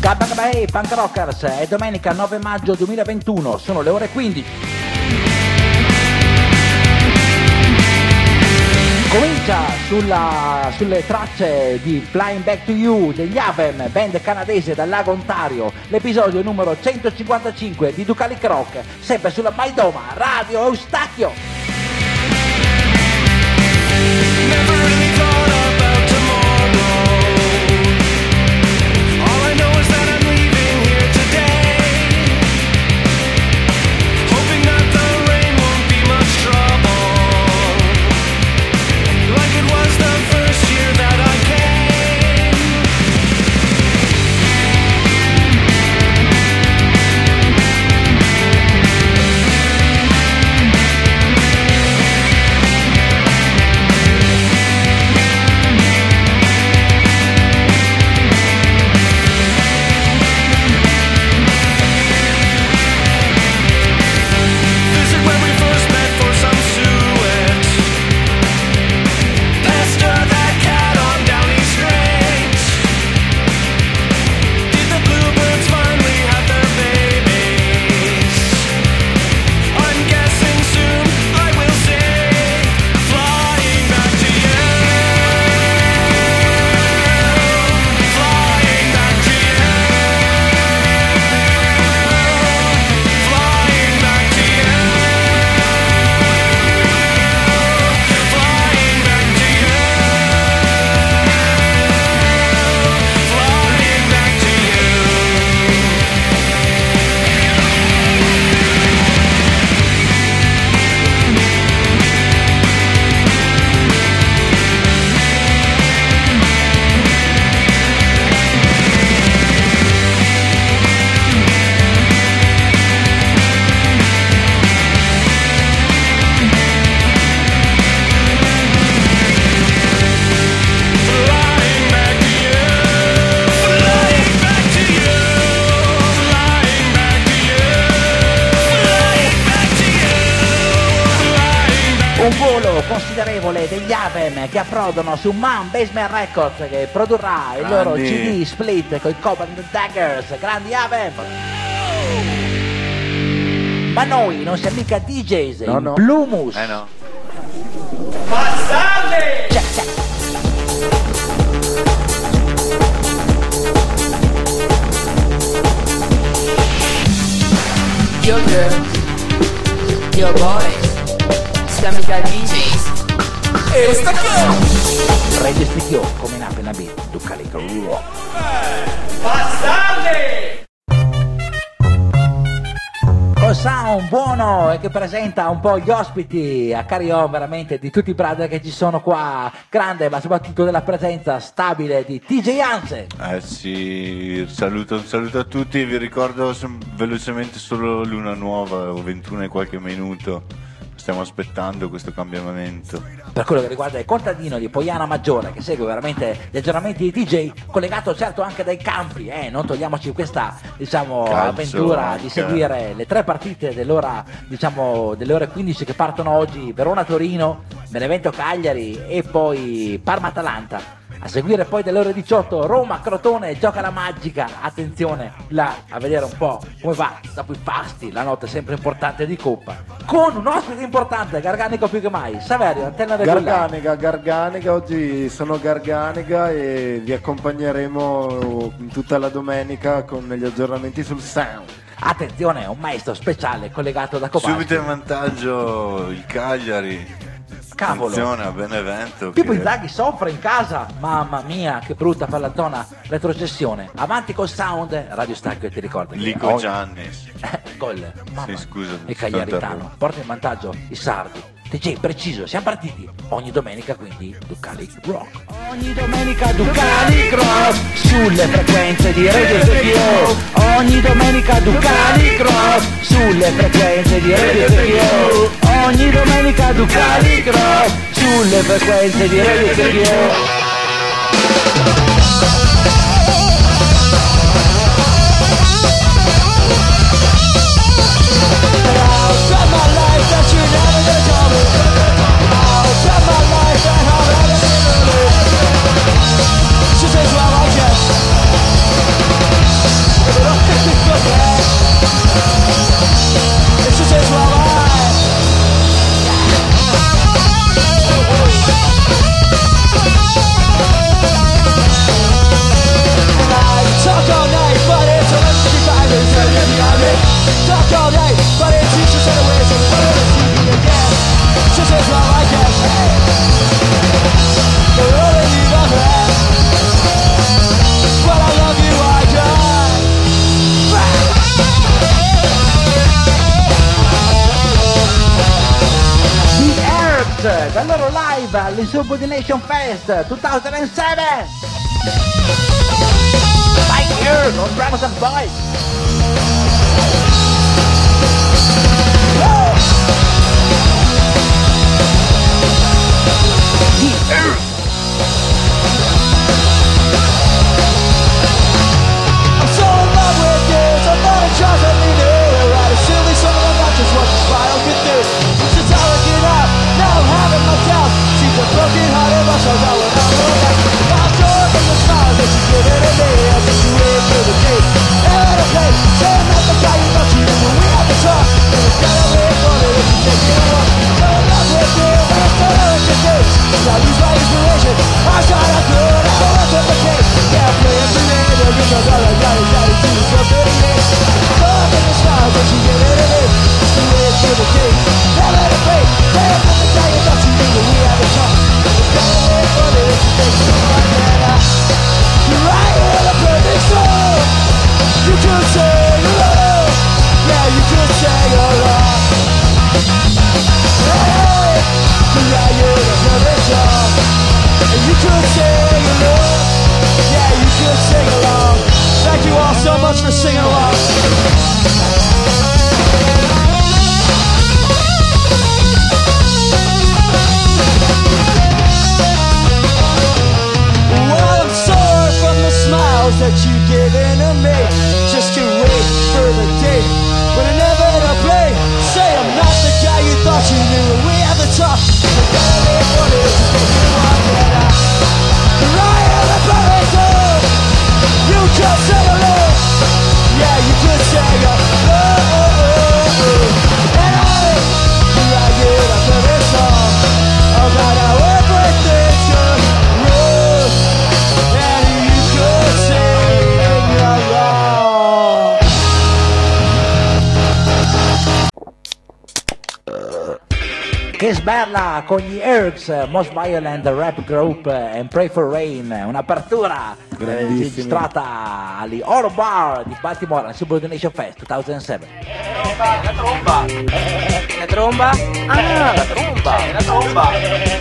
Hey Punk Rockers, è domenica 9 maggio 2021, sono le ore 15. Comincia sulle tracce di Flying Back to You degli Avem, band canadese dal lago Ontario, l'episodio numero 155 di Ducalic Rock, sempre sulla Maidoma Radio Eustachio. Considerevole degli Avem che approdano su Man Basement Records, che produrrà il loro CD split con i Cobalt Daggers. Grandi Avem! Ma noi non siamo mica DJs, no. Blumus. No. Passate! Check. Yo girls, yo boys, siamo mica DJs. E stacchio! Radio Studio, come in appena beat, Ducalic Rock. Passate! Con sound buono e che presenta un po' gli ospiti a carry-on veramente di tutti i brother che ci sono qua, grande ma soprattutto della presenza stabile di TJ Hansen. Sì, un saluto a tutti, vi ricordo velocemente solo Luna Nuova o 21 e qualche minuto. Stiamo aspettando questo cambiamento. Per quello che riguarda il contadino di Poiana Maggiore, che segue veramente gli aggiornamenti di TJ, collegato certo anche dai campi, non togliamoci questa avventura di seguire le tre partite dell'ora, delle ore 15 che partono oggi: Verona-Torino, Benevento-Cagliari e poi Parma-Atalanta. A seguire poi delle ore 18 Roma-Crotone, gioca la magica, attenzione là a vedere un po' come va dopo i pasti, la notte sempre importante di Coppa, con un ospite importante, Garganico più che mai. Saverio, antenna regolare. Garganiga, oggi sono Garganiga e vi accompagneremo tutta la domenica con gli aggiornamenti sul sound. Attenzione, un maestro speciale collegato da Cobasco. Subito in vantaggio il Cagliari. Cavolo. Attenzione a Benevento. Pippo Inzaghi soffre in casa, mamma mia che brutta per la zona retrocessione. Avanti col sound, Radio Stacchio, ti ricordo Lico Giannis. Gol, mamma. Sì, scusa, il Cagliaritano porta in vantaggio i sardi. TJ, preciso, siamo partiti ogni domenica, quindi Ducalic Rock. Ogni domenica Ducalic Rock sulle frequenze di Radio Studio. Ogni domenica Ducalic Rock sulle frequenze di Radio Studio. Ogni domenica Ducalic Rock sulle frequenze di Radio Studio. She says, well, I guess live all'Insubordination Fest 2007. Right here on Dragons and Boys. I'm so in love with you, so thought it just let me do it right. It's silly song about just what the smile could do. Since I was it up, now I'm having my doubts. Seems a broken hearted my soul's out when I'm all back. I'm sure from the smiles that you give it to me, I just you in for the day. And I play, saying that the guy you thought you knew when we had the talk. And it's gotta wait for it if you take it along. So in love with you, and I'm so hard to do. I lose my inspiration, I shot I could, I don't want to replicate. Yeah, play it for me, because all I got is attitude, it's so good to me. Love in the smiles that you give it to me, it's the way it's for the day. Never to play, saying that the guy you thought you knew when we had the talk. It's gotta wait for it if you take it along. You're right in the perfect storm. You could say you're love, yeah, you could say you're love. Hey, you're right in the perfect storm. And you could say you're love, yeah, you could sing along. Thank you all so much for singing along. Well, I'm sore from the smiles that you've given to me. Just can't wait for the day when I never to play. Say I'm not the guy you thought you knew when we had the talk. But gotta wait for it to take you on, yeah. Right on the perfect. You could say alone, yeah, you could say alone. And I get a perfect song about how everything should run. And you could sing along. Che sberla con gli Ergs, Most Violent Rap Group and Pray for Rain, un'apertura registrata agli Oro Bar di Baltimore al Subordination Fest 2007. La tromba? La tromba? Ah, la tromba! La tromba!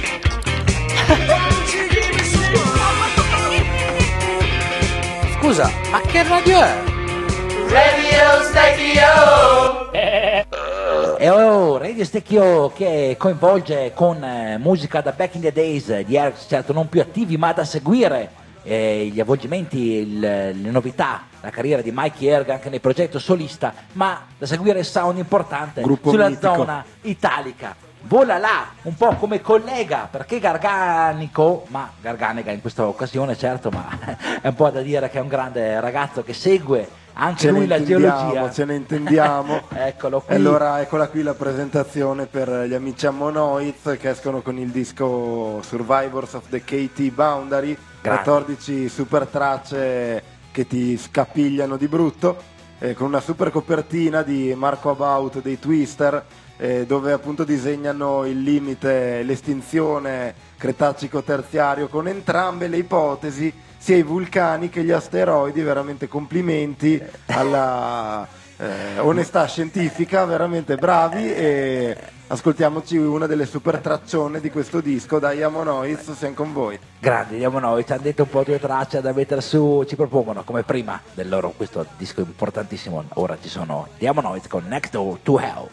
Scusa, ma che radio è? Radio Stecchio! E Radio Stecchio che coinvolge con musica da back in the days di Ergs, certo non più attivi ma da seguire gli avvolgimenti, le novità, la carriera di Mikey Erg anche nel progetto solista, ma da seguire il sound importante Gruppo sulla mitico. zona italica. Vola là, un po' come collega, perché Garganico, ma Garganega in questa occasione certo, ma è un po' da dire che è un grande ragazzo che segue anche lui la geologia. Ce ne intendiamo. Eccolo qui. E allora eccola qui la presentazione per gli amici Ammonoids che escono con il disco Survivors of the KT Boundary, Grande. 14 super tracce che ti scapigliano di brutto, con una super copertina di Marco About dei Twister, dove appunto disegnano il limite, l'estinzione cretacico-terziario con entrambe le ipotesi, sia i vulcani che gli asteroidi. Veramente complimenti alla onestà scientifica, veramente bravi. E ascoltiamoci una delle super traccione di questo disco. Dai Ammonoids, siamo con voi. Grandi, andiamo noi, ci hanno detto un po' due tracce da mettere su, ci propongono come prima del loro questo disco importantissimo. Ora ci sono gli Ammonoids con Next Door to Hell.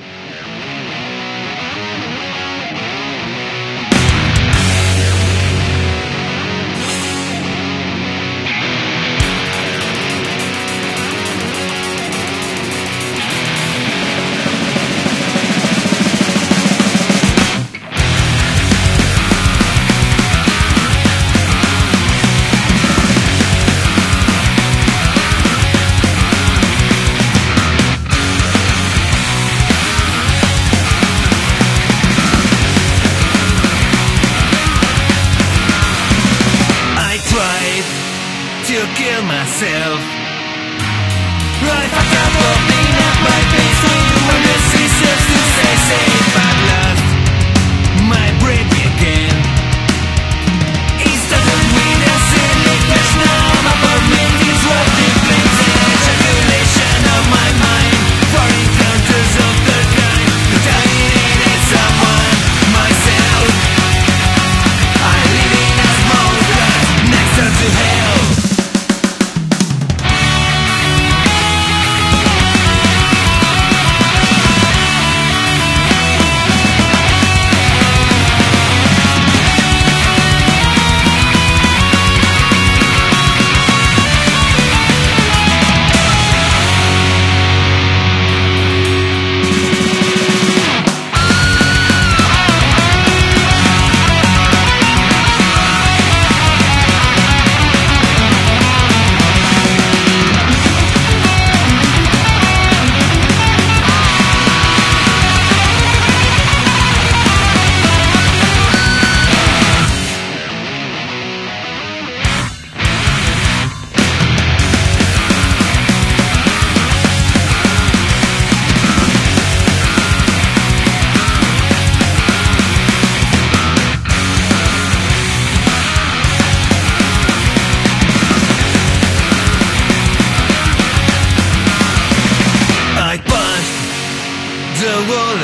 myself. Right back up of me, at my face, when the ceases to say safe at last. My brain again. Instead of me, that's in the flesh now. My apartment is rolling flames and ejaculation of my mind. For encounters of the kind, the dying in someone, myself.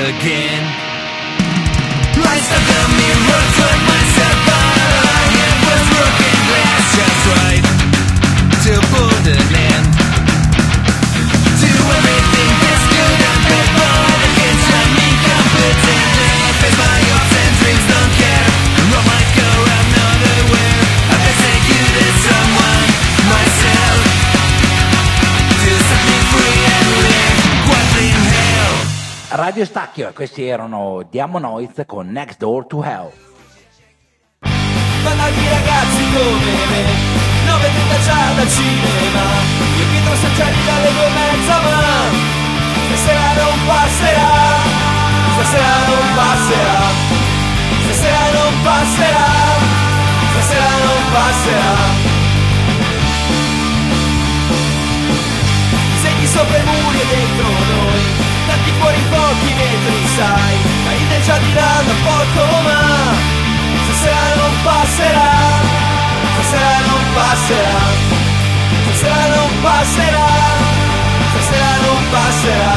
again. I stuck the mirror, told myself that all I had was broken glass, just right to pull the land. Do everything that's good and bad, but against me competent. Face my hopes and dreams, don't care. Roll my go, I'm not aware. I've executed someone, myself, to set me free and live quietly in hell. Radio Stacchio, e questi erano Diamonoids con Next Door to Hell. Banda di ragazzi come me, 9:30 già dal cinema. Io Pietro Sancelli dalle 2:30, ma stasera non passerà. Stasera non passerà. Stasera non passerà. Stasera non passerà. Segni sopra i muri e dentro noi, tanti fuori pochi metri, sai. La ride già di là da poco, ma stasera non passerà. Stasera non passerà. Stasera non passerà. Stasera non passerà.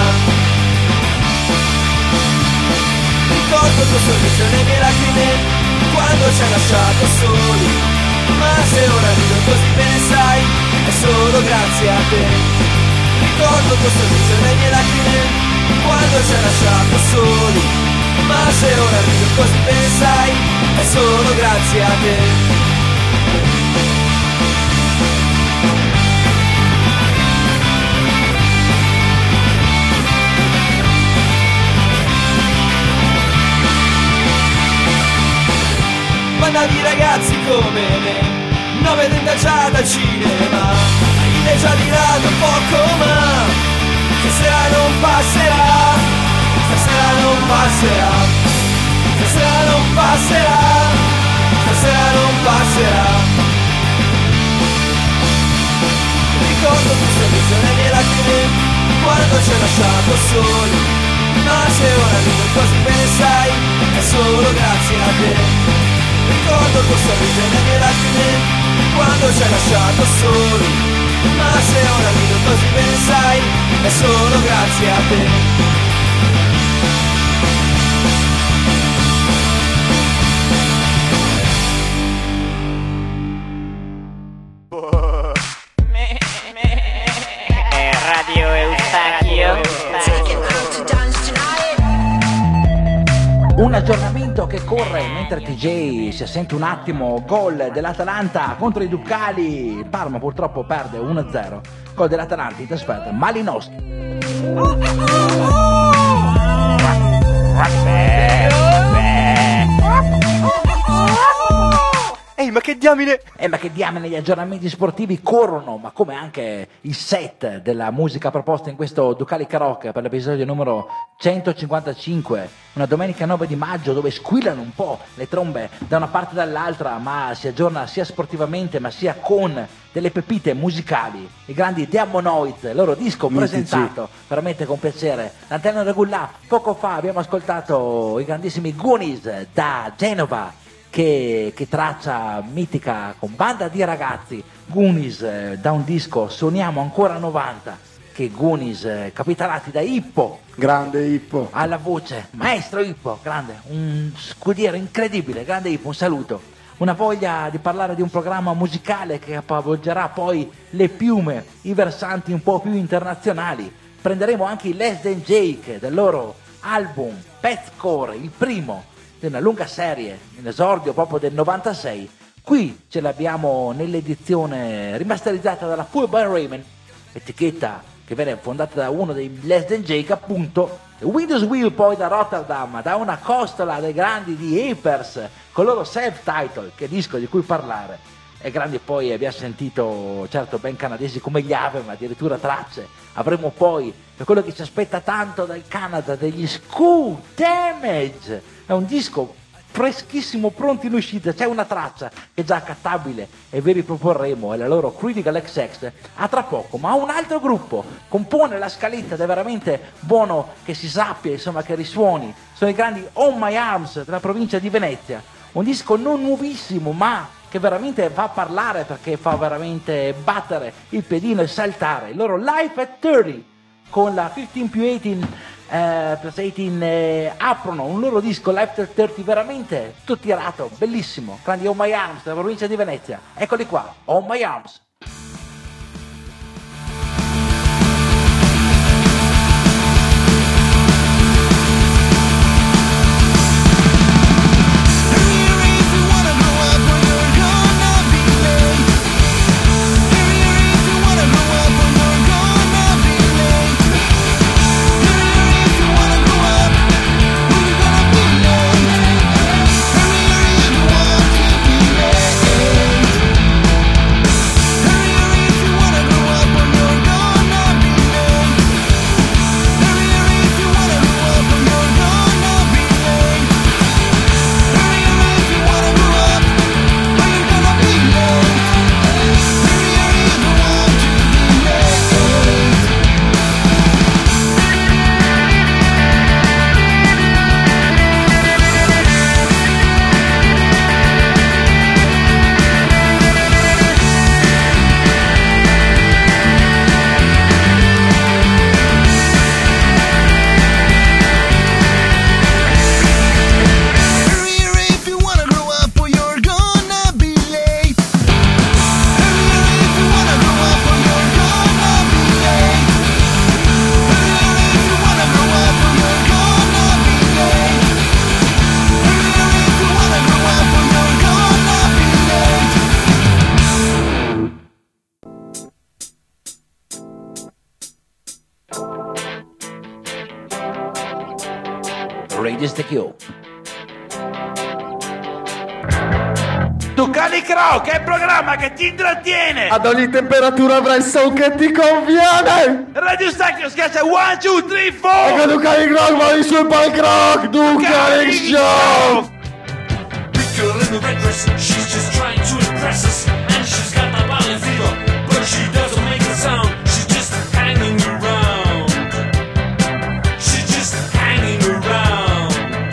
Ricordo il tuo sorriso nelle mie lacrime quando ci hai lasciato soli, ma se ora rido così bene sai, è solo grazie a te. Ricordo il tuo sorriso nelle mie lacrime quando ci hai lasciato soli, ma se ora rido così bene sai, è solo grazie a te. Banda di ragazzi come me, 9:30 già dal cinema. Ride già di là da poco, ma stasera non passerà. Stasera non passerà. Stasera non passerà. Stasera non passerà. Ricordo tu sorriso nelle mie lacrime quando ci hai lasciato soli, ma se ora rido così bene sai, è solo grazie a te. Ricordo il tuo sorriso nelle mie lacrime quando ci hai lasciato soli, ma se ora rido così bene sai, è solo grazie a te. Radio Eustachio. Un aggiornamento che corre mentre TJ si assente un attimo. Gol dell'Atalanta contro i Ducali. Il Parma purtroppo perde 1-0. Gol dell'Atalanta in trasferta. Malinowski. Ehi, ma che diamine! Ma che diamine, gli aggiornamenti sportivi corrono, ma come anche il set della musica proposta in questo Ducali Karaoke per l'episodio numero 155, una domenica 9 di maggio, dove squillano un po' le trombe da una parte e dall'altra, ma si aggiorna sia sportivamente ma sia con delle pepite musicali. I grandi Diamonoids, il loro disco presentato veramente con piacere. L'antenna regolare, poco fa abbiamo ascoltato i grandissimi Goonies da Genova, che traccia mitica con Banda di ragazzi. Goonies da un disco Suoniamo ancora 90, che Goonies capitanati da Ippo, grande Ippo alla voce, maestro Ippo, grande, un scudiero incredibile, grande Ippo, un saluto, una voglia di parlare di un programma musicale che capovolgerà poi le piume, i versanti un po' più internazionali. Prenderemo anche i Less Than Jake del loro album Petscore, il primo di una lunga serie, in esordio proprio del 96. Qui ce l'abbiamo nell'edizione rimasterizzata dalla Full by Raymond, etichetta che viene fondata da uno dei Less Than Jake, appunto. Windows Wheel poi da Rotterdam, da una costola dei grandi di Apers, con il loro self-title, che è disco di cui parlare. E grandi poi abbiamo sentito, certo, ben canadesi come gli Ave, ma addirittura tracce. Avremo poi, per quello che ci aspetta tanto dal Canada, degli School Damage. È un disco freschissimo, pronto in uscita. C'è una traccia che è già accattabile e vi riproporremo, è la loro Critical XX, a tra poco. Ma un altro gruppo compone la scaletta ed è veramente buono che si sappia, insomma, che risuoni. Sono i grandi On My Arms della provincia di Venezia. Un disco non nuovissimo, ma che veramente fa parlare, perché fa veramente battere il piedino e saltare. Il loro Life at 30 con la 15+18 aprono un loro disco Live 30 veramente tutto tirato, bellissimo, grandi On My Arms della provincia di Venezia. Eccoli qua, On My Arms. Radio Stecchio. Ducati Crow, che è il programma che ti intrattiene! Ad ogni temperatura avrai il son che ti conviene! Radio Stecchio schiaccia 1, 2, 3, 4! Ecco Ducati Crow, va di sul punk rock! Ducati Show! Big girl in the red dress, she's just trying to impress us. And she's got the violent fever, but she doesn't make a sound. She's just hanging around. She's just hanging around.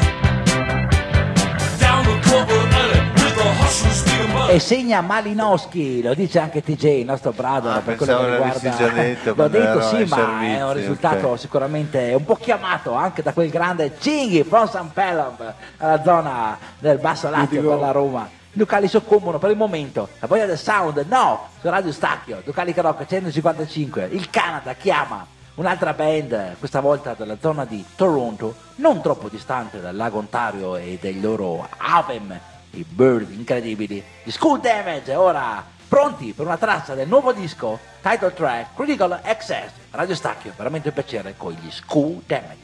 Down the courtroom alley with the hush who's speaking but E segna Malinowski, lo dice anche TJ, il nostro brother, per quello che riguarda. Già detto, L'ho detto ero sì, ai ma servizi, è un risultato ok. sicuramente un po' chiamato anche da quel grande Cinghi from San Pelham, alla zona del Basso Lazio per la Roma. I locali soccombono per il momento, la voglia del sound, no, su Radio Stacchio, locali Rock 155, il Canada chiama un'altra band, questa volta dalla zona di Toronto, non troppo distante dal lago Ontario e dei loro Avem, i Bird incredibili, di School Damage. Ora pronti per una traccia del nuovo disco, title track, Critical Access, Radio Stacchio, veramente un piacere con gli School Damage.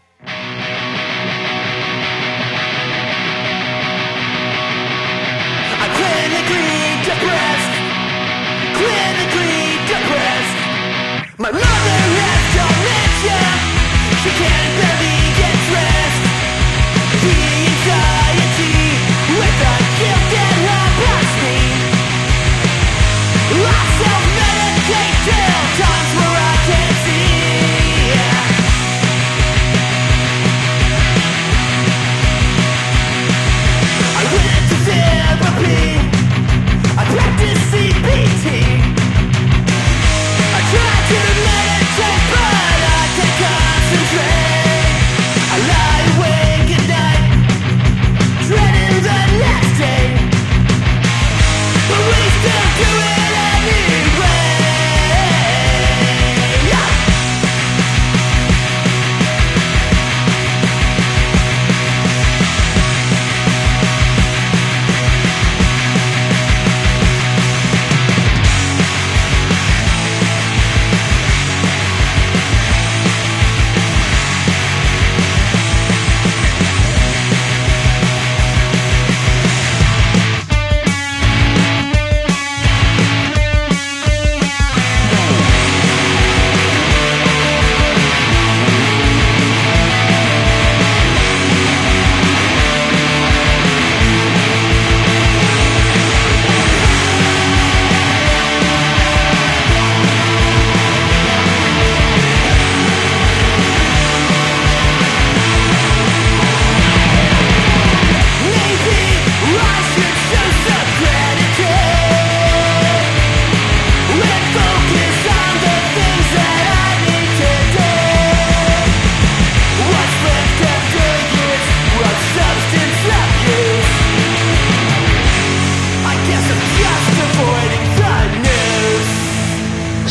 I'm clinically depressed. Clinically depressed. My mother has dementia. She can barely get dressed. The anxiety with the guilt that haunts me. I self-medicate till times where I can't see.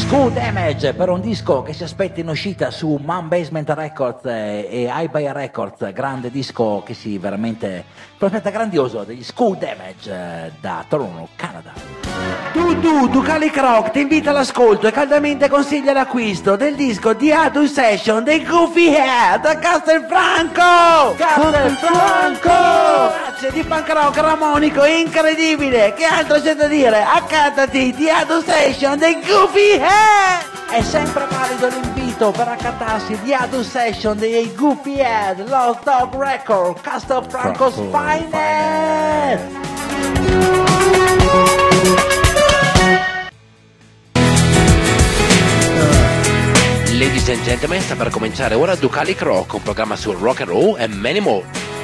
School Damage per un disco che si aspetta in uscita su Man Basement Records e iBuy Records, grande disco che si veramente prospetta grandioso, degli School Damage da Toronto, Canada. Ducali Croc ti invita all'ascolto e caldamente consiglia l'acquisto del disco di Adult Session dei Goofy Head a Castelfranco! Grazie di punk rock ramonico incredibile! Che altro c'è da dire? Accattati di Adult Session dei Goofy Head! È sempre valido l'invito per accattarsi di Adult Session dei Goofy Head, Lost Dog Record, Castelfranco's Finest! Ladies and gentlemen, sta per cominciare ora Ducali Croc, un programma sul rock and roll e many more.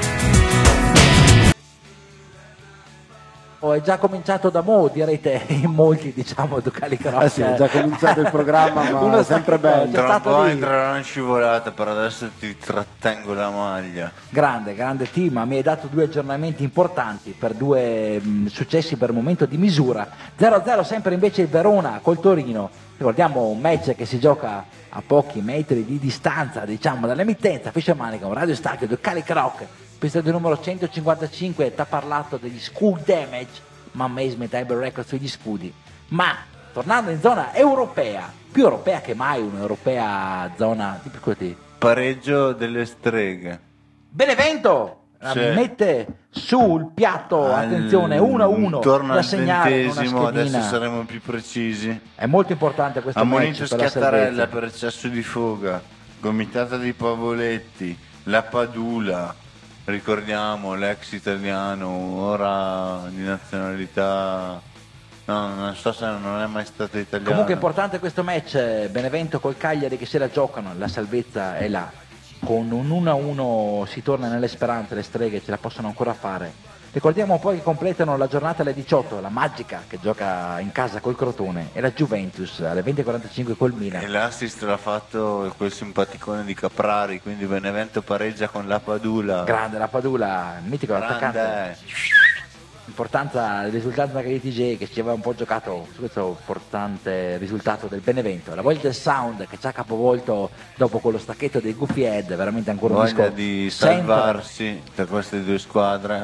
È già cominciato da mo', direte in molti, diciamo, Ducali Croc. Sì, è già cominciato il programma, ma è sempre bello. Tra un po' entrerà in scivolata, per adesso ti trattengo la maglia. Grande team, mi hai dato 2 aggiornamenti importanti per 2 successi per momento di misura. 0-0 sempre invece il Verona col Torino. Ricordiamo un match che si gioca a pochi metri di distanza, diciamo, dall'emittenza Fischermanica, un radio stacco Ducali Croc. Episodio numero 155 ti ha parlato degli School Damage, ma Amazement Iber Records sugli scudi. Ma tornando in zona europea, più europea che mai, un'europea zona di piccoli. Pareggio delle streghe. Benevento mette sul piatto, attenzione, 1-1 torna da al segnare una 20°, adesso schedina. saremo più precisi. È molto importante questo Ammonito match per la Scattarella salvezza. per eccesso di foga, gomitata di Pavoletti, la Padula, ricordiamo l'ex italiano, ora di nazionalità, no, non so se non è mai stato italiano. Comunque è importante questo match, Benevento col Cagliari che se la giocano, la salvezza è là. Con un 1-1 si torna nelle speranze, le streghe ce la possono ancora fare. Ricordiamo poi che completano la giornata alle 18, la Magica che gioca in casa col Crotone e la Juventus alle 20:45 col Milan. E l'assist l'ha fatto quel simpaticone di Caprari, quindi Benevento pareggia con la Padula. Grande la Padula, mitico attaccante. Importanza del risultato anche di TJ che ci aveva un po' giocato su questo importante risultato del Benevento. La voglia del sound che ci ha capovolto dopo quello stacchetto dei Goofy Head, veramente ancora un Voglia disco di sempre... salvarsi da queste 2 squadre.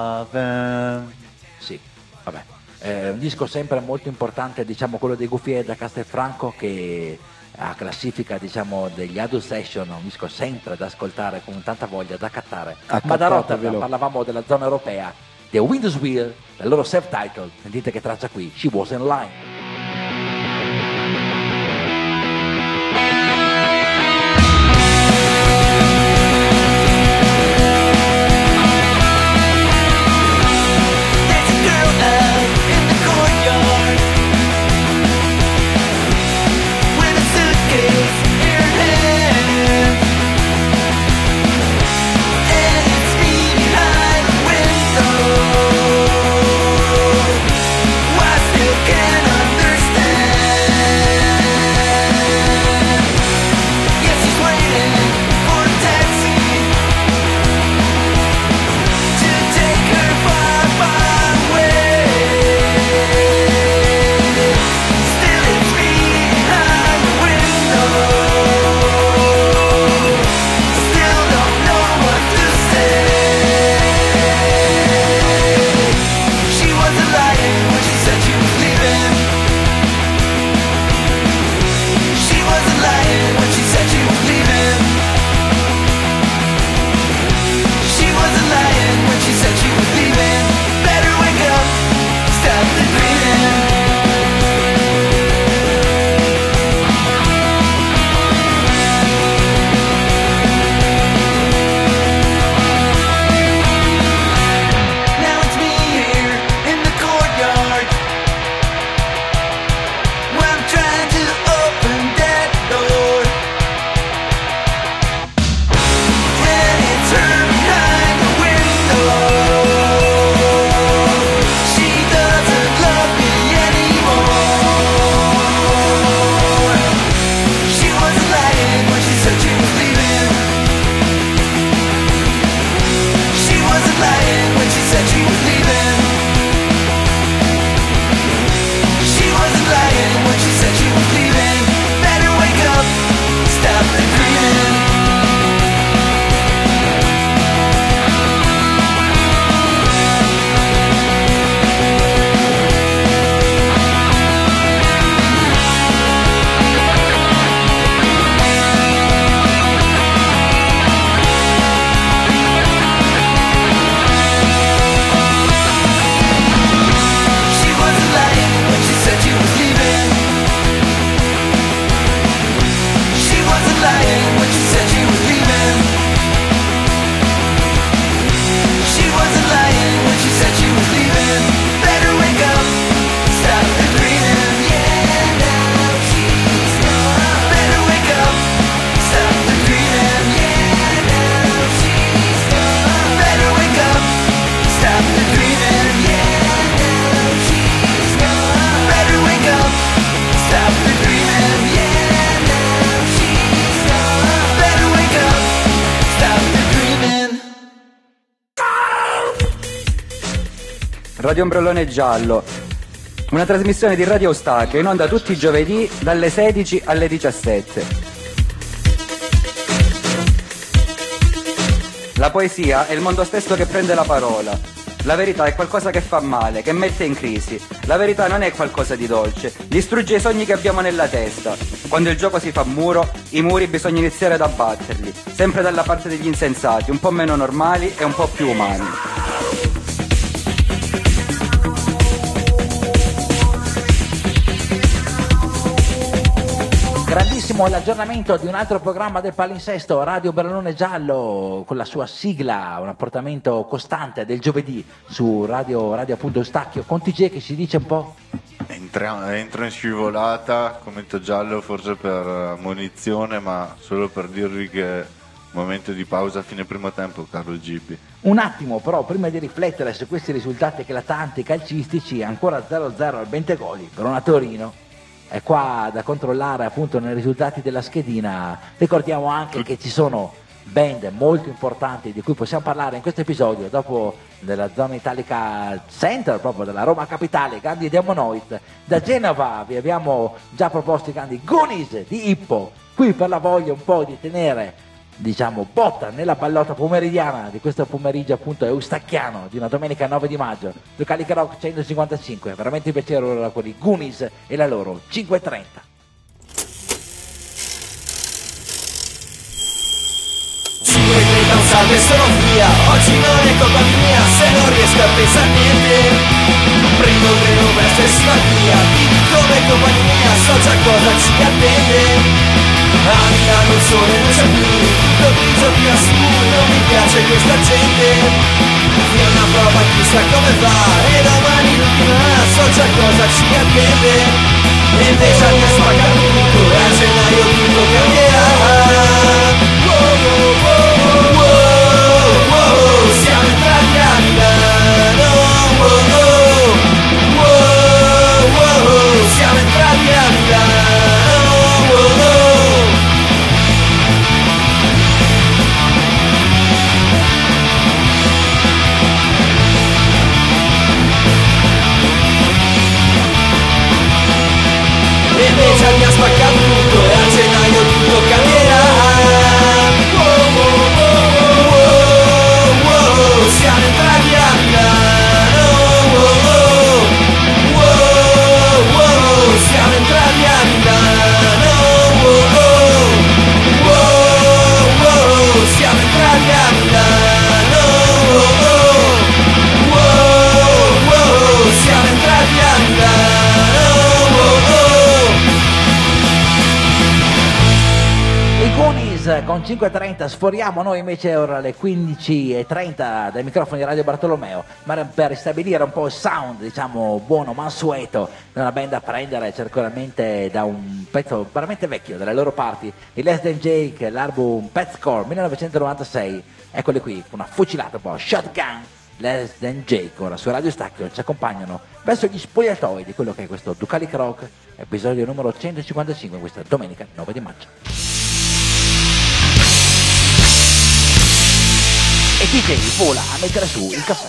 Sì, vabbè. Un disco sempre molto importante, diciamo quello dei Goofy Head a Castelfranco, che a classifica, diciamo, degli Adult Session, un disco sempre da ascoltare con tanta voglia, da accattare. Ma da Rotterdam parlavamo della zona europea. The Windows Wheel, la loro self-title, sentite che traccia qui, She Was in Line. Why still cannot Radio Ombrellone Giallo, una trasmissione di Radio Eustachio in onda tutti i giovedì dalle 16 alle 17. La poesia è il mondo stesso che prende la parola. La verità è qualcosa che fa male, che mette in crisi. La verità non è qualcosa di dolce, distrugge i sogni che abbiamo nella testa. Quando il gioco si fa muro, i muri bisogna iniziare ad abbatterli, sempre dalla parte degli insensati, un po' meno normali e un po' più umani. Grandissimo l'aggiornamento di un altro programma del palinsesto, Radio Ombrellone Giallo, con la sua sigla, un apportamento costante del giovedì su Radio appunto Eustachio, con TG che si dice un po'. Entro in scivolata, commento giallo forse per munizione, ma solo per dirvi che momento di pausa a fine primo tempo, caro Gibbi. Un attimo però, prima di riflettere su questi risultati eclatanti calcistici, ancora 0-0 al Bentegoli, Verona Torino. È qua da controllare appunto nei risultati della schedina. Ricordiamo anche che ci sono band molto importanti di cui possiamo parlare in questo episodio, dopo della zona italica center, proprio della Roma capitale, grandi Demonoid. Da Genova vi abbiamo già proposto i grandi Goonies di Hippo, qui per la voglia un po' di tenere, diciamo, botta nella ballotta pomeridiana di questo pomeriggio appunto eustacchiano di una domenica 9 di maggio. Locali Rock 155, veramente piacere ora con i Goonies e la loro 530. Un salve sono via, oggi non è colpa mia se non riesco a pensare niente. Prendo il treno verso e sulla via, dimmi come compagnia, so già cosa ci attende. A Milano il sole non c'è più, tutto grigio più a su, non mi piace questa gente. Fino a una prova chissà come va, e domani l'ultima, so già cosa ci attende. E invece mi spacca tutto, e a gennaio tutto cambierà. Siamo entrati a Milano, siamo entrati a Milano. E invece mi ha spaccato tutto e a gennaio tutto cambierà. Siamo entrati a Milano, siamo entrati a Milano, siamo entrati a Milano, siamo entrati a Milano. I Goonies con 5.30, sforiamo noi invece ora alle 15.30 dai microfoni di Radio Bartolomeo, ma per ristabilire un po' il sound, diciamo, buono, mansueto, di una band a prendere sicuramente da un pezzo veramente vecchio delle loro parti, il Less Than Jake, l'album Petscore 1996, eccoli qui, una fucilata un po', Shotgun, Less Than Jake, ora su Radio Eustachio ci accompagnano verso gli spogliatoi di quello che è questo Ducalic Rock, episodio numero 155, questa domenica 9 di maggio. E DJ vola a mettere su il caffè.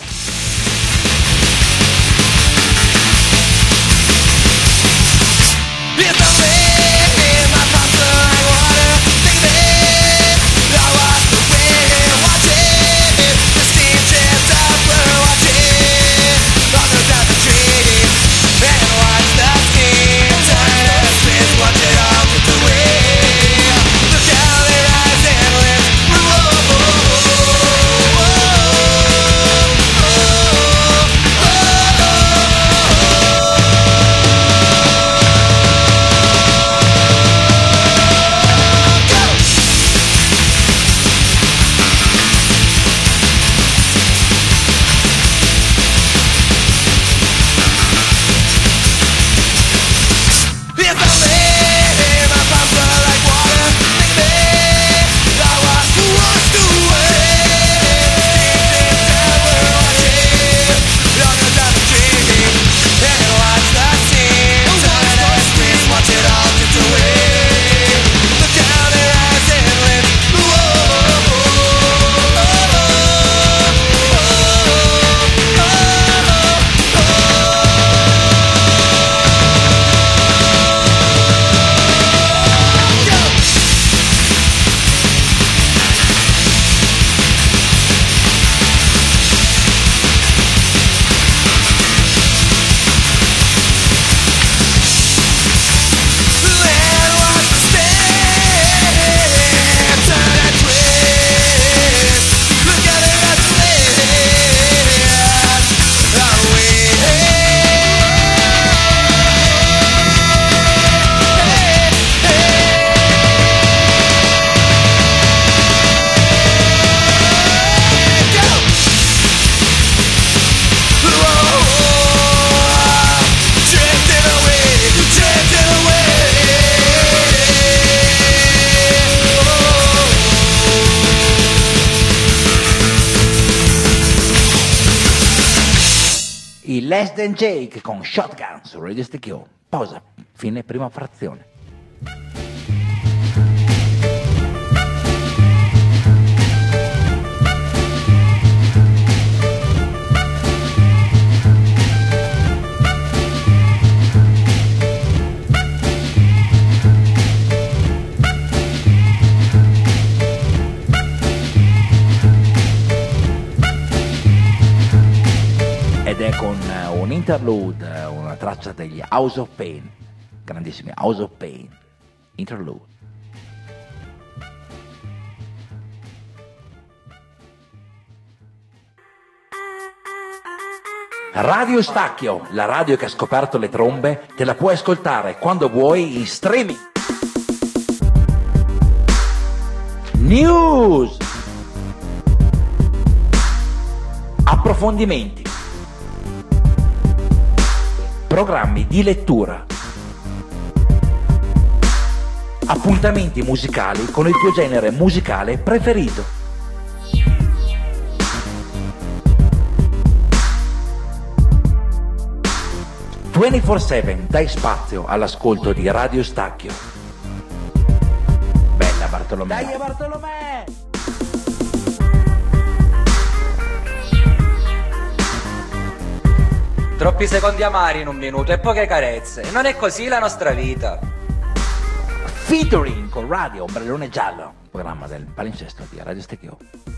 Oh, Less Than Jake con Shotgun su Radio Stecchio. Pausa, fine prima frazione. Ed è con un interlude, una traccia degli House of Pain, grandissimi House of Pain, interlude. Radio Stacchio, la radio che ha scoperto le trombe, te la puoi ascoltare quando vuoi in streaming. News, approfondimenti, programmi di lettura, appuntamenti musicali con il tuo genere musicale preferito. 24/7 dai spazio all'ascolto di Radio Stacchio. Bella Bartolomeo. Dai Bartolomeo! Troppi secondi amari in un minuto e poche carezze. Non è così la nostra vita. Featuring con Radio Ombrellone Giallo, programma del palinsesto di Radio Stecchio.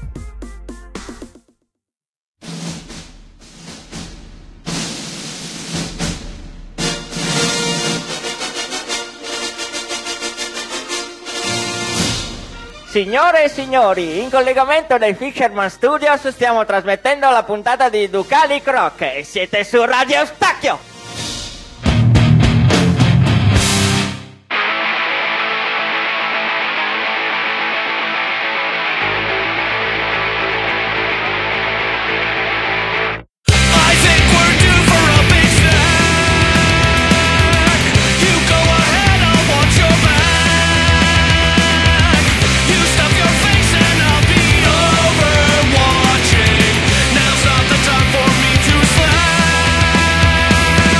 Signore e signori, in collegamento dai Fisherman Studios stiamo trasmettendo la puntata di Ducali Croc e siete su Radio Stacchio! Now's not the time for me to slack.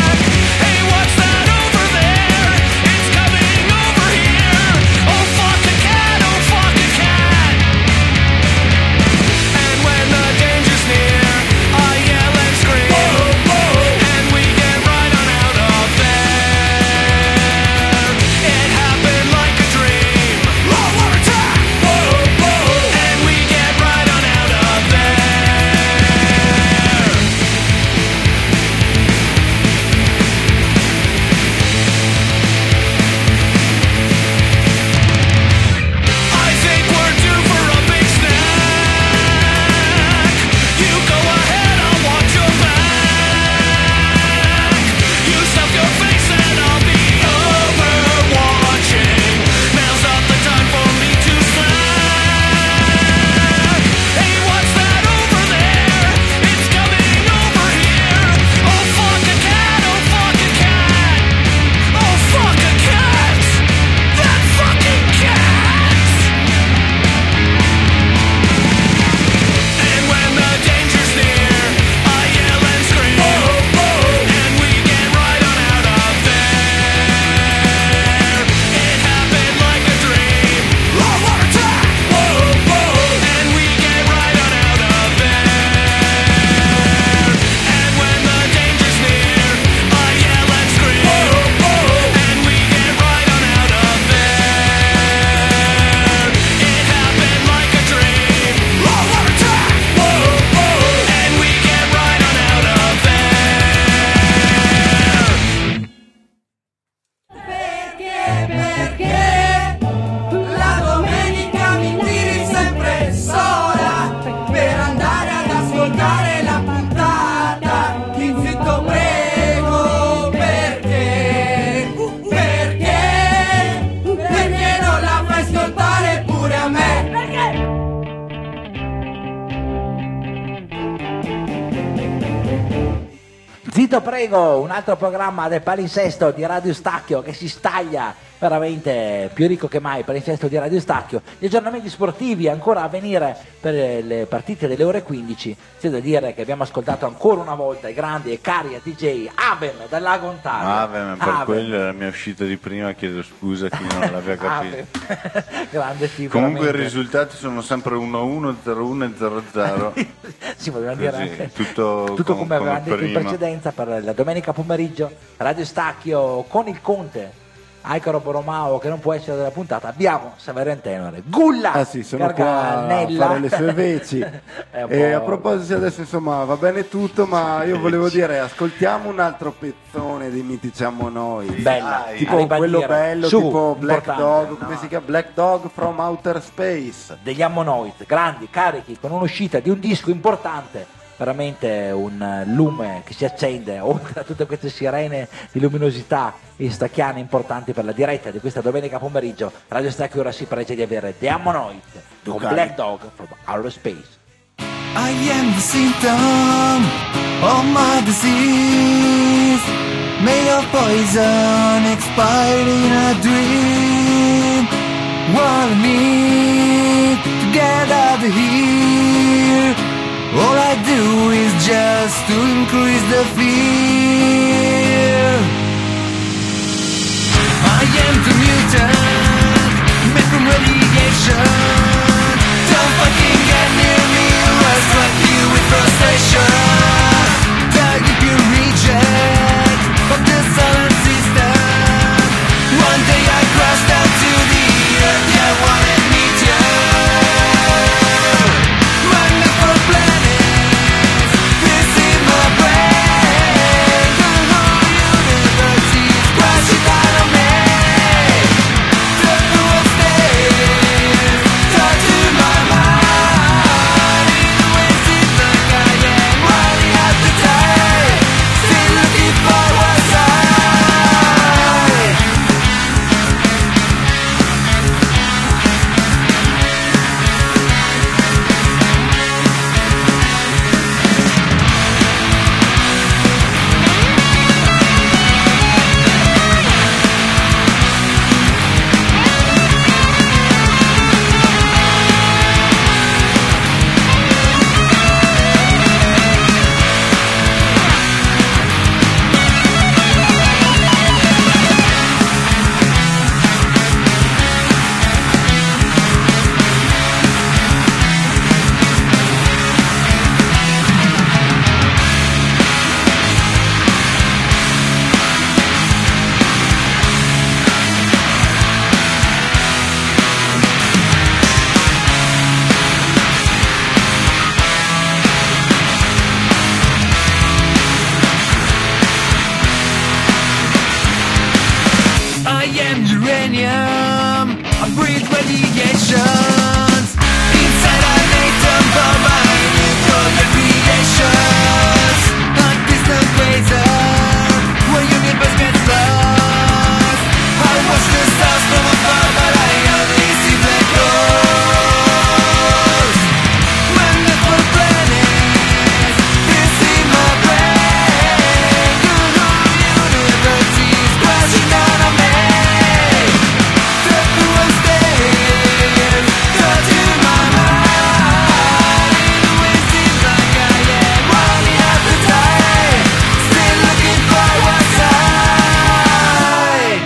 Sento Prego, un altro programma del palinsesto di Radio Stacchio che si staglia veramente più ricco che mai per il palinsesto di Radio Stacchio. Gli aggiornamenti sportivi ancora a venire per le partite delle ore 15. C'è da dire che abbiamo ascoltato ancora una volta i grandi e cari DJ Aven dal Lago Ontario. Per quello è la mia uscita di prima, chiedo scusa a chi non l'aveva capito. Grande tipo. Comunque i risultati sono sempre 1-1, 0-1 e 0-0. Si poteva dire anche tutto come avevamo detto in prima. precedenza per la domenica pomeriggio. Radio Stacchio con il Conte, Icaro Boromao che non può essere della puntata. Abbiamo Severian Tenore, Gulla, sì, sono qua a fare le sue veci. E a proposito adesso insomma va bene tutto, ma io volevo dire ascoltiamo un altro pezzone di Miticiamo Noi. Bella, tipo quello bello, su, tipo Black importante. Dog, come si chiama? Black Dog from Outer Space. Degli Ammonoid, grandi, carichi, con un'uscita di un disco importante. Veramente un lume che si accende oltre a tutte queste sirene di luminosità e stacchiane importanti per la diretta di questa domenica pomeriggio. Radio Stacchio ora si pregia di avere The Ammonoid con Black Dog from Outer Space. I am the symptom of my disease, made of poison, expired in a dream. What I need to get out of here, all I do is just to increase the fear. I am the mutant, made from radiation. Don't fucking get near me, or I'll strike you with frustration. Target your reject of the solar system. One day I crash down to the earth, yeah, I wanna meet you. Wonderful planets, this is my brain. The whole universe is crashing down on me. Don't know what's there, talk to my mind. In a way seems like I am running out the time, still looking for what's right. I am uranium, I breathe radiations. Inside an atom bomb, I nuclear creations. Not distant quasar, where universe gets lost. I watch the stars from afar, but I only see black holes. Wonderful planets, this is my brain. The whole universe is crashing down on me. Don't know what's there, talk to my mind. In a way seems like I am running out the time, still looking for what's right.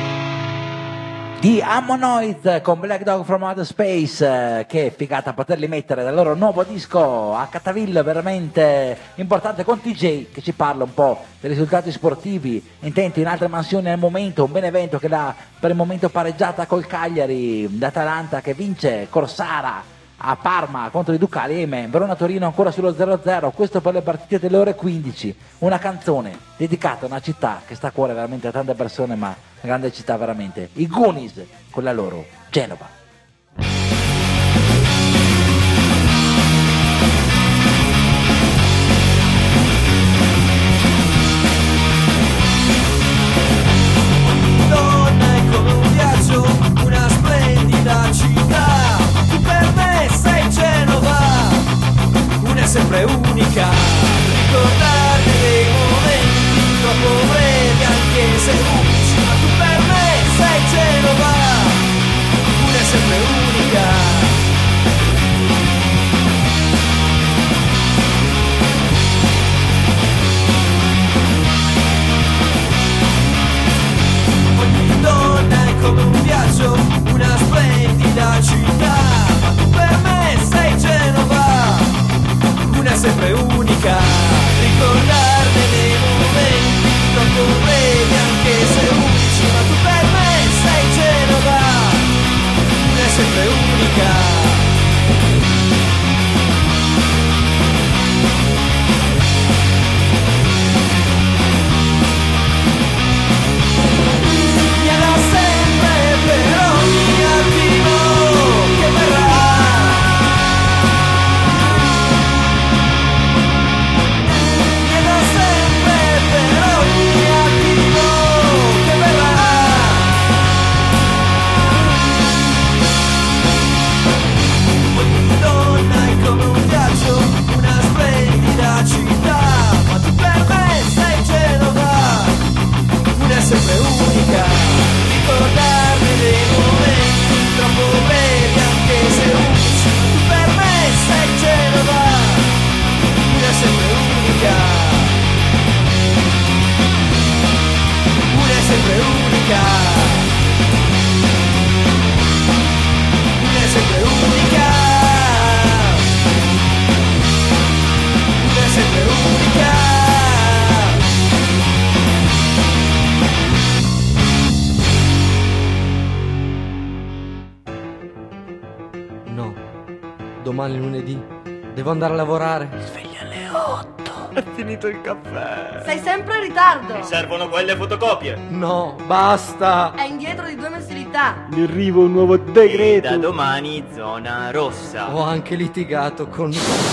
Di Ammonoid con Black Dog from Outer Space, che figata poterli mettere dal loro nuovo disco a Cataville, veramente importante, con TJ che ci parla un po' dei risultati sportivi, intenti in altre mansioni al momento, un Benevento che l'ha per il momento pareggiata col Cagliari, l'Atalanta che vince Corsara a Parma contro i Ducali, e Verona Torino ancora sullo 0-0, questo per le partite delle ore 15, una canzone dedicata a una città che sta a cuore veramente a tante persone, ma una grande città veramente, i Goonies con la loro Genova. Donna è come un viaggio, una splendida città. Tu per me sei Genova, una sempre unica. Ricordarti dei momenti sempre unica, è sempre unica, è sempre unica. No, domani lunedì devo andare a lavorare. Sveglia alle 8. È finito il caffè. Sei sempre in ritardo. Mi servono quelle fotocopie. No, basta. È indietro di 2 mensilità. Mi arriva un nuovo decreto. Da domani zona rossa. Ho anche litigato con...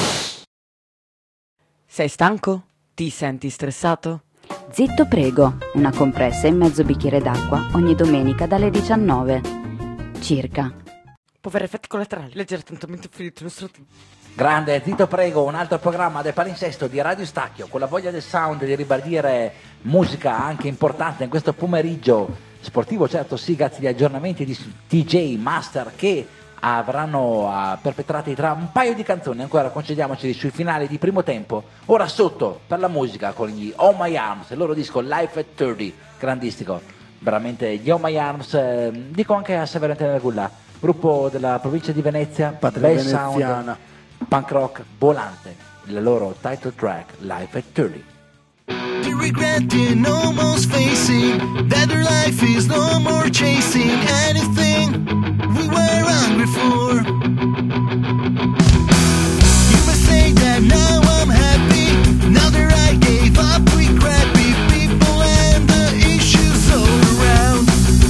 Sei stanco? Ti senti stressato? Zitto prego, una compressa in mezzo bicchiere d'acqua ogni domenica dalle 19. Circa. Può avere effetti collaterali, leggere attentamente il foglietto illustrativo. Grande, Zitto prego, un altro programma del palinsesto di Radio Stacchio, con la voglia del sound di ribadire musica anche importante in questo pomeriggio sportivo, certo sì, grazie agli aggiornamenti di DJ Master che avranno perpetrati tra un paio di canzoni, ancora concediamoci sui finali di primo tempo, ora sotto per la musica con gli Oh My Arms, il loro disco Life at 30, grandistico, veramente gli Oh My Arms, dico anche a Severo Gulla, gruppo della provincia di Venezia, Patria bel veneziana. sound, punk rock volante, il loro title track Life at 30. Be regretting, almost facing that their life is no more chasing anything we were hungry for. You may say that now I'm happy, now that I gave up with crappy people and the issues all around.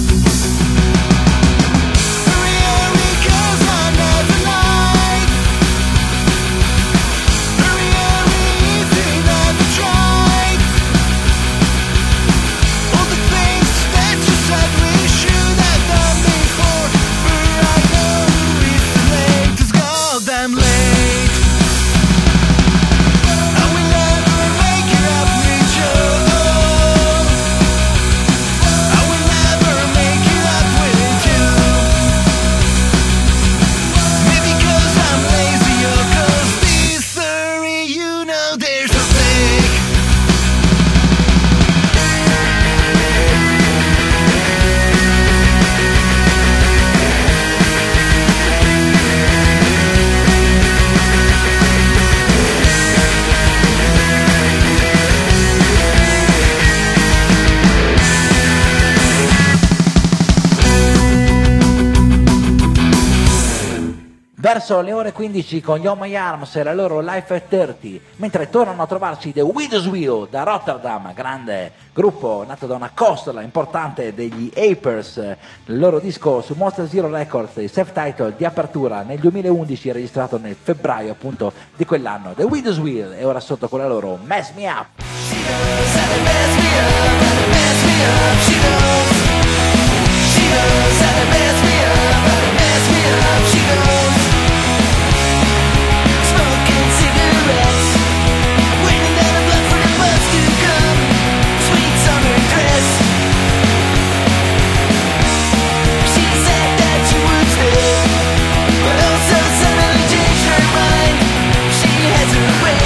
Hurry, hurry, 'cause I never lied. Hurry, hurry, if you never tried. All the things that you said we should have done before, but I know it's too late, it's goddamn late. I will never make it up with you. I will never make it up with you. Maybe 'cause I'm lazy or 'cause these 30, you know there's a fake. Verso le ore 15 con gli Oh My Arms e la loro Life at 30, mentre tornano a trovarci The Widow's Wheel da Rotterdam, grande gruppo nato da una costola importante degli Apers, il loro disco su Monster Zero Records, il self-title di apertura nel 2011, registrato nel febbraio appunto di quell'anno. The Widow's Wheel è ora sotto con la loro Mess Me Up.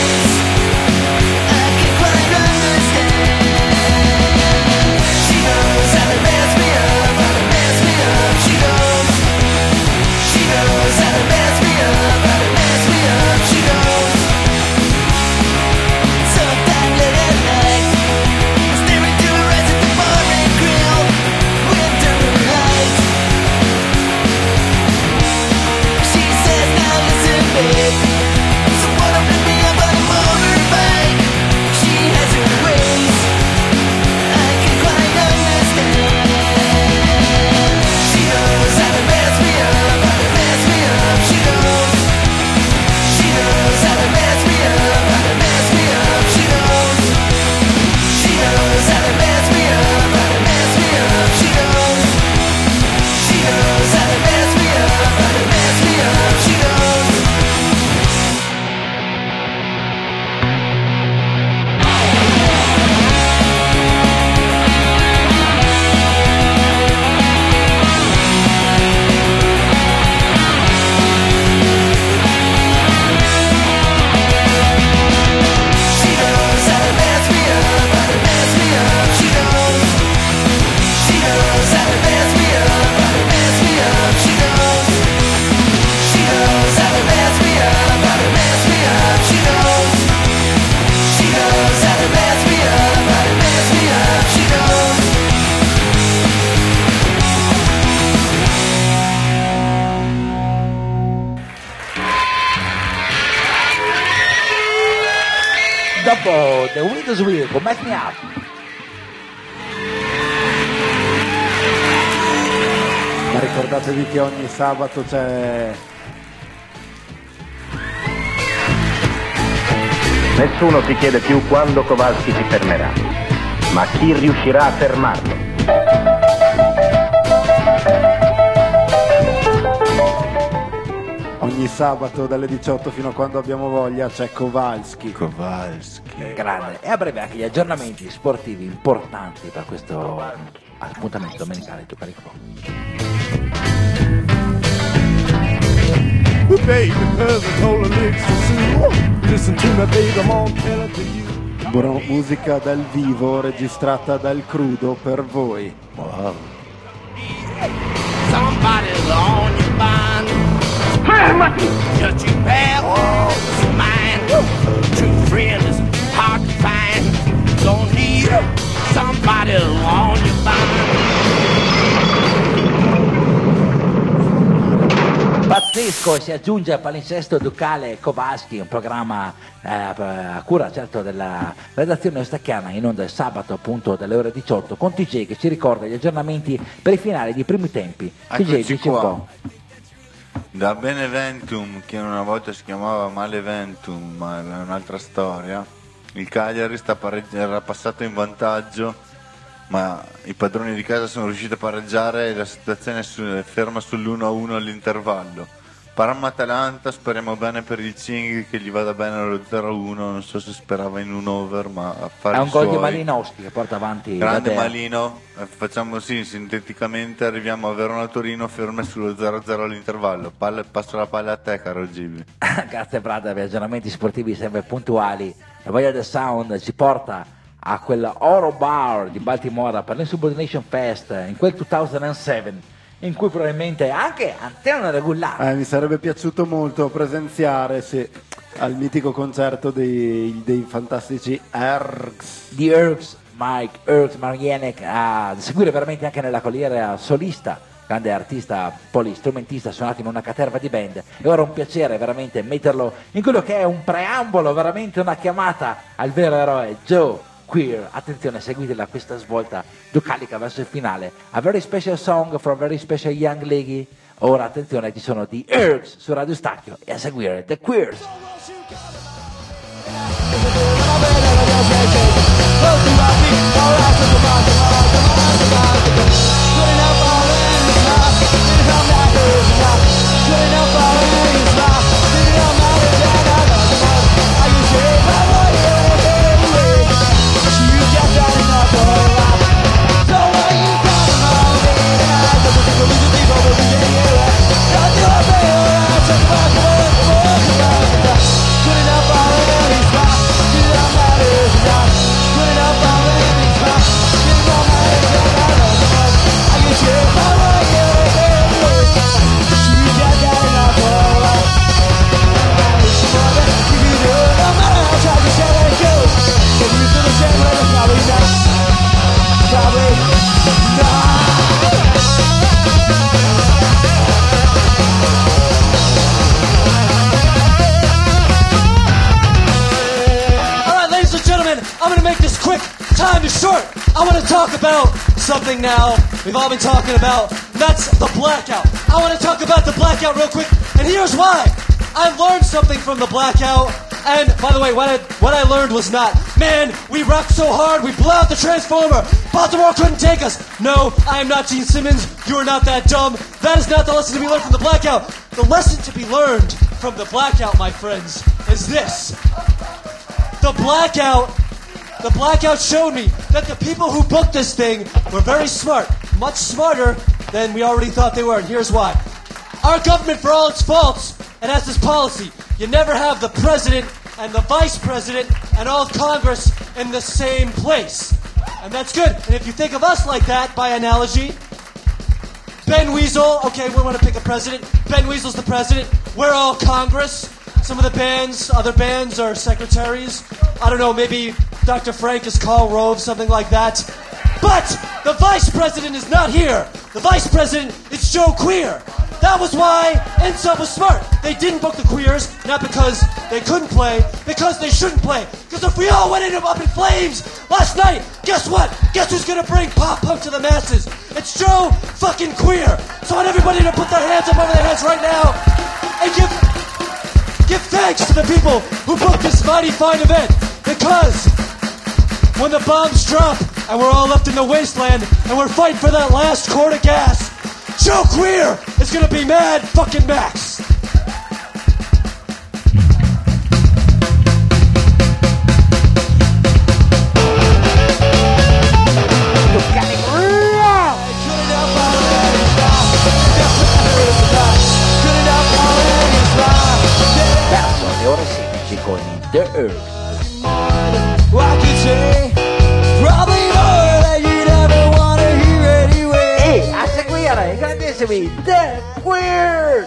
She knows dopo The Windows Wheel con Mess Me Up. Ma ricordatevi che ogni sabato c'è... Nessuno si chiede più quando Kowalski si fermerà, ma chi riuscirà a fermarlo. Ogni sabato dalle 18 fino a quando abbiamo voglia c'è Kowalski. Grande. E a breve anche gli aggiornamenti sportivi importanti per questo appuntamento domenicale di Ducali Rock. Buona musica dal vivo registrata dal crudo per voi. Wow. Somebody's on your mind. Fermati! Just your past mind. True friend is hard to find. Don't need somebody on your mind. Pazzesco, si aggiunge al palinsesto Ducale Kowalski, un programma a cura certo della redazione stacchiana, in onda il sabato appunto dalle ore 18 con TJ che ci ricorda gli aggiornamenti per i finali di primi tempi. TJ, dici un po'. Da Beneventum, che una volta si chiamava Maleventum, ma è un'altra storia, il Cagliari era passato in vantaggio, ma i padroni di casa sono riusciti a pareggiare e la situazione è ferma sull'1-1 all'intervallo. Parma-Atalanta, speriamo bene per il Cinghi che gli vada bene allo 0-1, non so se sperava in un over, ma a fare è un gol di Malinowski che porta avanti grande Malino. Facciamo sinteticamente arriviamo a Verona-Torino ferme sullo 0-0 all'intervallo. Passo la palla a te, caro Gibi. Grazie Prada per gli aggiornamenti sportivi sempre puntuali. La voglia del sound ci porta a quel Oro Bar di Baltimora per l'Insubordination Fest in quel 2007, in cui probabilmente anche Antena Regolare. Mi sarebbe piaciuto molto presenziare al mitico concerto dei fantastici Ergs. Di Ergs, Mike Ergs Marienek, a seguire veramente anche nella carriera solista, grande artista polistrumentista, suonato in una caterva di band, e ora un piacere veramente metterlo in quello che è un preambolo, veramente una chiamata al vero eroe Joe Queer. Attenzione, seguitela questa svolta ducalica verso il finale. A very special song from a very special young lady. Ora attenzione, ci sono di Ergs su Radio Stacchio e a seguire The Queers. Time is short. I want to talk about something now we've all been talking about. That's the blackout. I want to talk about the blackout real quick, and here's why. I learned something from the blackout, and by the way, what I learned was not, man, we rocked so hard, we blew out the transformer. Baltimore couldn't take us. No, I am not Gene Simmons. You are not that dumb. That is not the lesson to be learned from the blackout. The lesson to be learned from the blackout, my friends, is this. The blackout showed me that the people who booked this thing were very smart, much smarter than we already thought they were, and here's why. Our government, for all its faults, it has this policy. You never have the president and the vice president and all of Congress in the same place. And that's good. And if you think of us like that, by analogy, Ben Weasel, okay, we want to pick a president. Ben Weasel's the president. We're all Congress. Some of the bands, other bands are secretaries. I don't know, maybe Dr. Frank is Karl Rove, something like that. But the vice president is not here. The vice president is Joe Queer. That was why Insub was smart. They didn't book the queers, not because they couldn't play, because they shouldn't play. Because if we all went up in flames last night, guess what? Guess who's gonna bring pop punk to the masses? It's Joe fucking Queer. So I want everybody to put their hands up over their heads right now and give thanks to the people who booked this mighty fine event. Because when the bombs drop and we're all left in the wasteland and we're fighting for that last quart of gas, Joe Queer is gonna be Mad fucking Max. Verso le ore 16 con The Earth. E a seguire i grandissimi The Queer.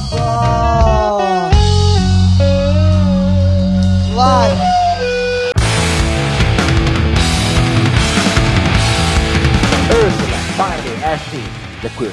Ursula, Barney, SC, The Queer.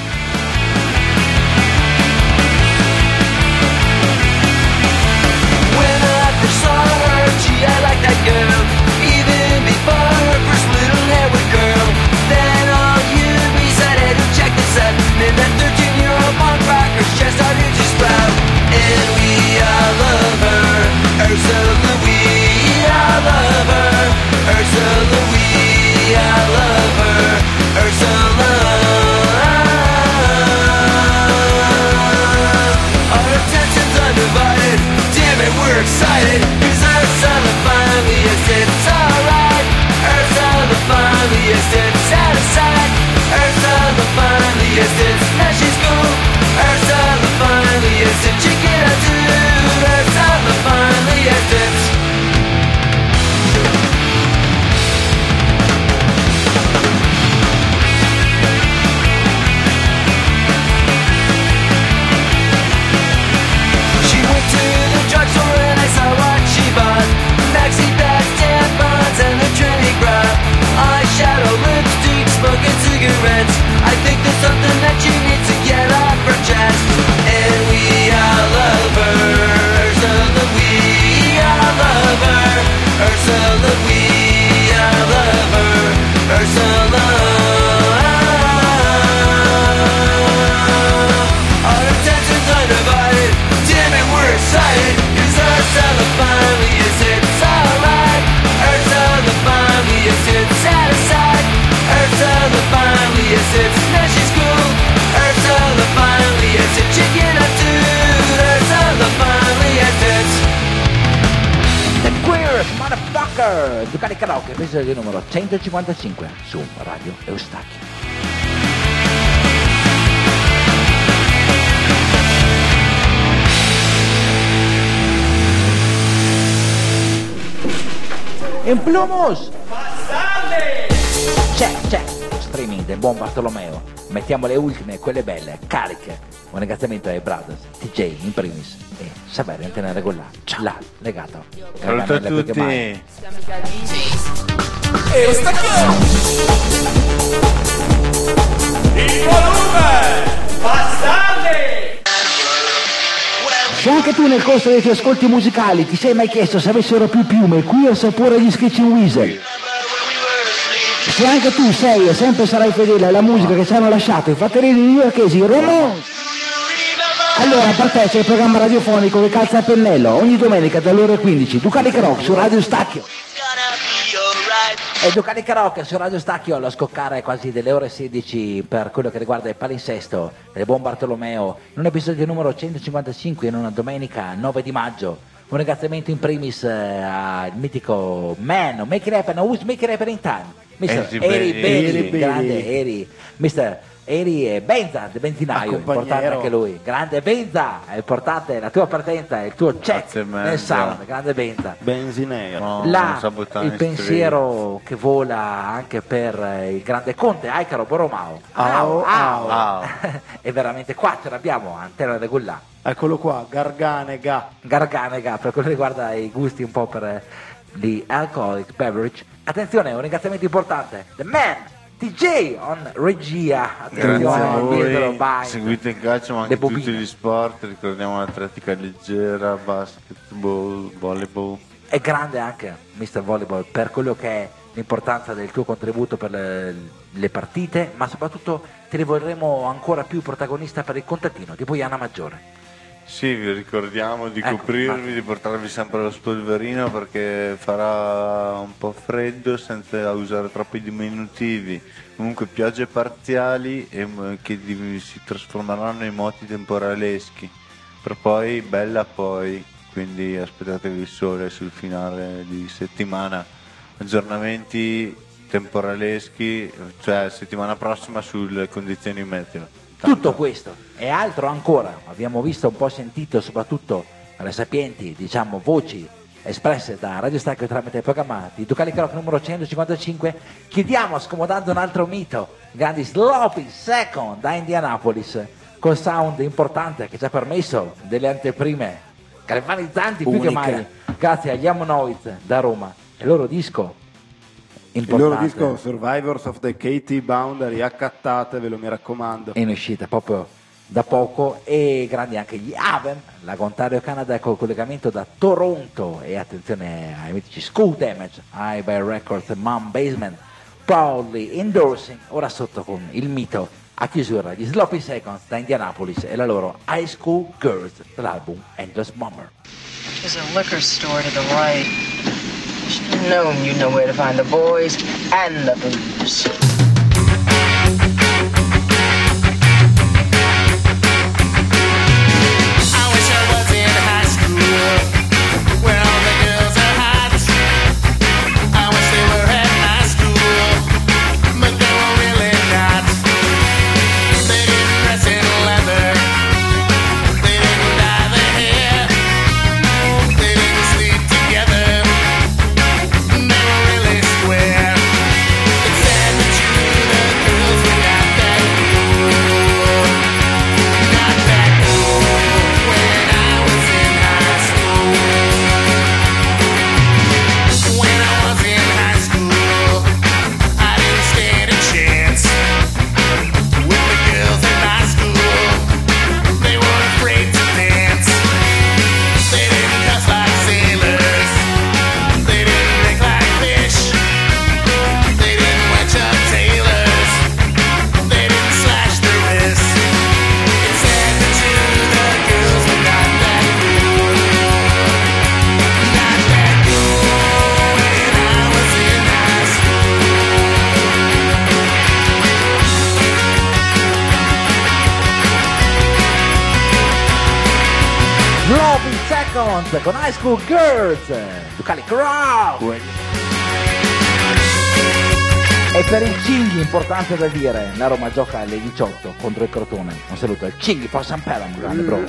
I like that girl, even before her first little hair would curl. Then all you decided to check this out. Then that 13-year-old punk rocker's chest started to sprout. And we all love her, Ursula, we all love her, Ursula, we all love her, Ursula. Our attention's undivided, damn it, we're excited. Ursula finally is it's alright. Ursula finally is it's out of sight. Ursula finally is it's now she's cool. Ursula finally is it's chicken or two. Ursula finally is it's. She went to the drugstore and I saw what she bought. Maxi pads, tampons, and the Trinity bra. Eyeshadow, lipstick, smoking cigarettes. I think there's something that you need to get off her chest. And we all love her, Ursula, we all love her, Ursula, we all love her, Ursula. Our attention's undivided, damn it, we're excited. Cause Ursula finally is it's alright. Ursula finally is it's out of sight. Ursula finally is it's now she's cool. Ursula finally is a chicken or two. Ursula finally is it's. The Queer Motherfucker. Ducati Karaoke, episodio numero 155 su Radio Eustachio. In Plumus! C'è, streaming del buon Bartolomeo. Mettiamo le ultime, quelle belle, cariche. Un ringraziamento ai brothers, TJ in primis e Saverio Antena Regolare. Là, legato. Saluto a tutti. Il volume! Bastardi! Se anche tu nel corso dei tuoi ascolti musicali ti sei mai chiesto se avessero più piume qui o sapore gli Screeching Weasel, se anche tu sei e sempre sarai fedele alla musica che ci hanno lasciato i fratelli newyorkesi Ramones, allora partecipa al programma radiofonico che calza a pennello ogni domenica dalle ore 15, Ducati Rock su Radio Stacchio. E Ducati Karaoke su Radio Stacchio allo scoccare quasi delle ore 16 per quello che riguarda il palinsesto del buon Bartolomeo, in un episodio numero 155 in una domenica 9 di maggio. Un ringraziamento in primis al mitico man, make it happen, who's make it happen in time? Mr. Eri Belli, grande Eri, Mr. Eri e Benza, del benzinaio, importante anche lui, grande Benza, è importante la tua partenza, il tuo check nel sound, grande Benza. Benzinero. Là il pensiero che vola anche per il grande conte Aicaro Borromao. E veramente qua ce l'abbiamo, Antena Regolare. Eccolo qua, Garganega, per quello che riguarda i gusti un po' per gli alcoholic beverage. Attenzione, un ringraziamento importante, The Man, TJ on regia, Grazie a dietro, voi, vai. seguite il calcio ma anche tutti gli sport, ricordiamo l'atletica leggera, basketball, volleyball. È grande anche Mr. Volleyball per quello che è l'importanza del tuo contributo per le partite, ma soprattutto ti rivolgeremo ancora più protagonista per il contadino di Poiana Maggiore. Sì, vi ricordiamo di coprirvi, di portarvi sempre lo spolverino perché farà un po' freddo senza usare troppi diminutivi. Comunque piogge parziali che si trasformeranno in moti temporaleschi, per poi bella poi, quindi aspettatevi il sole sul finale di settimana. Aggiornamenti temporaleschi, cioè settimana prossima sulle condizioni meteo. Tutto questo e altro ancora abbiamo visto, un po' sentito, soprattutto alle sapienti, diciamo, voci espresse da Radio Stacchio tramite il programma di Ducali Croc numero 155. Chiudiamo scomodando un altro mito, grandi Sloppy Second da Indianapolis, col sound importante che ci ha permesso delle anteprime galvanizzanti più che mai, grazie agli Ammonoids da Roma e il loro disco importante. Il loro disco Survivors of the KT Boundary, accattatevelo, mi raccomando. È in uscita proprio da poco. E grandi anche gli Avem, la Ontario Canada col collegamento da Toronto, e attenzione ai mitici School Damage, High by Records e Mom Basement proudly endorsing, ora sotto con il mito a chiusura gli Sloppy Seconds da Indianapolis e la loro High School Girls dall'album Endless Bomber. There's a liquor store to the right. You should have known you'd know where to find the boys and the booze. Con High School Girls, Ducali Croc. E per il Cinghi, importante da dire, la Roma gioca alle 18 contro il Crotone. Un saluto al Cinghi for San Pelham, grande bro.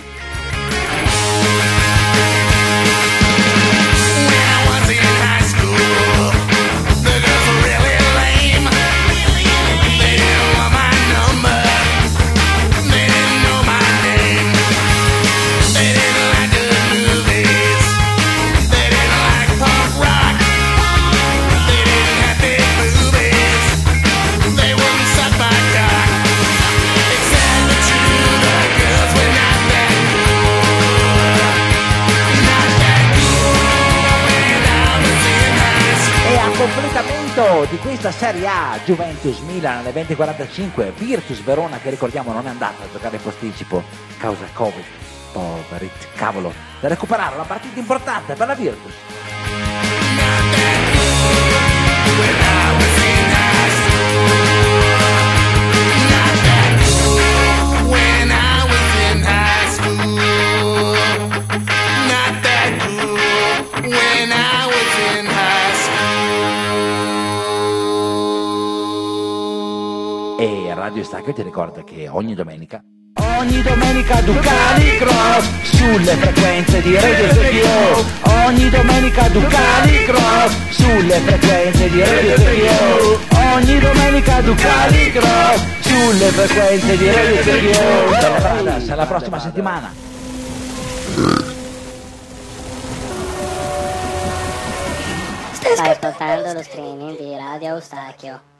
Completamento di questa Serie A, Juventus Milan alle 20:45, Virtus Verona che ricordiamo non è andata a giocare in posticipo causa Covid, poveri cavolo, da recuperare una partita importante per la Virtus. E Radio Stacchio ti ricorda che ogni domenica Ducali Croc sulle frequenze di Radio Stacchio. Ogni domenica Ducali Croc sulle frequenze di Radio Stacchio. Ogni domenica Ducali Croc sulle frequenze di Radio Stacchio. Alla prossima settimana. Stai ascoltando lo streaming di Radio Eustachio.